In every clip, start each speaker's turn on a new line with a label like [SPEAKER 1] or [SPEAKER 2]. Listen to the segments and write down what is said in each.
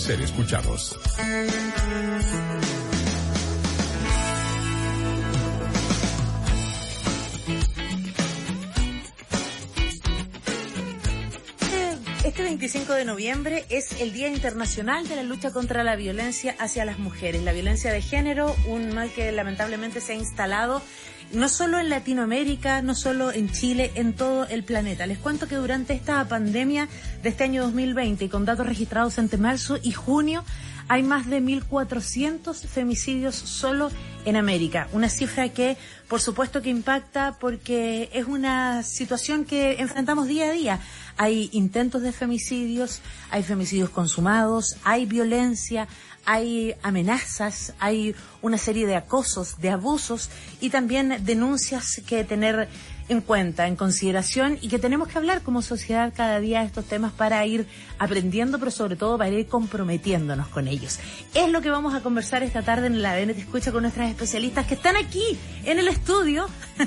[SPEAKER 1] ser escuchados.
[SPEAKER 2] Este 25 de noviembre es el Día Internacional de la Lucha contra la Violencia hacia las Mujeres. La violencia de género, un mal que lamentablemente se ha instalado no solo en Latinoamérica, no solo en Chile, en todo el planeta. Les cuento que durante esta pandemia de este año 2020, y con datos registrados entre marzo y junio, hay más de 1.400 femicidios solo en América. Una cifra que, por supuesto, que impacta porque es una situación que enfrentamos día a día. Hay intentos de femicidios, hay femicidios consumados, hay violencia, hay amenazas, hay una serie de acosos, de abusos y también denuncias que tener en cuenta, en consideración, y que tenemos que hablar como sociedad cada día de estos temas para ir aprendiendo, pero sobre todo para ir comprometiéndonos con ellos. Es lo que vamos a conversar esta tarde en el ADN Te Escucha con nuestras especialistas que están aquí en el estudio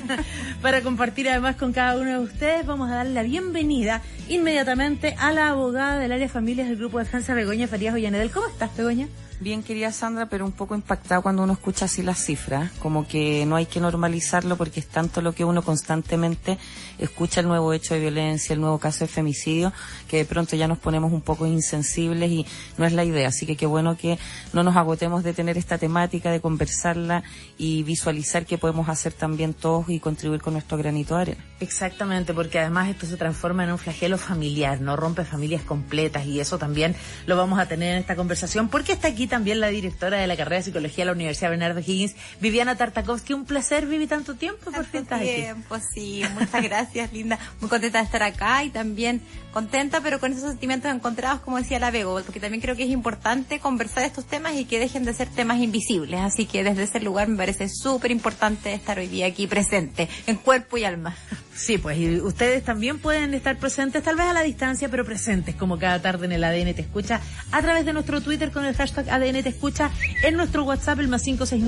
[SPEAKER 2] para compartir además con cada uno de ustedes. Vamos a darle la bienvenida inmediatamente a la abogada del área de familias del Grupo de Defensa, Begoña Farías Ollanedel. ¿Cómo estás, Begoña?
[SPEAKER 3] Bien, querida Sandra, pero un poco impactado cuando uno escucha así las cifras, como que no hay que normalizarlo porque es tanto lo que uno constantemente escucha, el nuevo hecho de violencia, el nuevo caso de femicidio, que de pronto ya nos ponemos un poco insensibles y no es la idea. Así que qué bueno que no nos agotemos de tener esta temática, de conversarla y visualizar qué podemos hacer también todos y contribuir con nuestro granito de arena.
[SPEAKER 2] Exactamente, porque además esto se transforma en un flagelo familiar, no rompe familias completas, y eso también lo vamos a tener en esta conversación, porque está aquí también la directora de la carrera de Psicología de la Universidad Bernardo Higgins, Viviana Tartakovsky. Un placer, Vivi, tanto tiempo, por fin estás aquí.
[SPEAKER 4] Sí, muchas gracias, linda. Muy contenta de estar acá y también contenta, pero con esos sentimientos encontrados, como decía la Bego, porque también creo que es importante conversar de estos temas y que dejen de ser temas invisibles. Así que desde ese lugar me parece súper importante estar hoy día aquí presente, en cuerpo y alma.
[SPEAKER 2] Sí, pues, y ustedes también pueden estar presentes, tal vez a la distancia, pero presentes como cada tarde en el ADN Te Escucha, a través de nuestro Twitter con el hashtag ADN Te Escucha, en nuestro WhatsApp el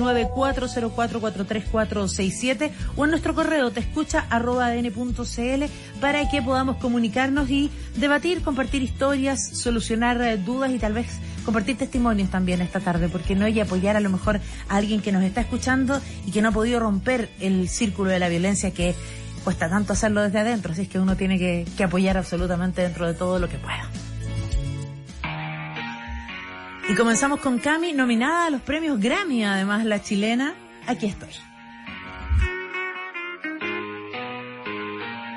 [SPEAKER 2] +569-404-43467, o en nuestro correo teescucha@adn.cl, para que podamos comunicarnos y debatir, compartir historias, solucionar dudas y tal vez compartir testimonios también esta tarde, porque no hay que apoyar a lo mejor a alguien que nos está escuchando y que no ha podido romper el círculo de la violencia, que cuesta tanto hacerlo desde adentro, así es que uno tiene que apoyar absolutamente dentro de todo lo que pueda. Y comenzamos con Cami, nominada a los premios Grammy, además la chilena. Aquí estoy.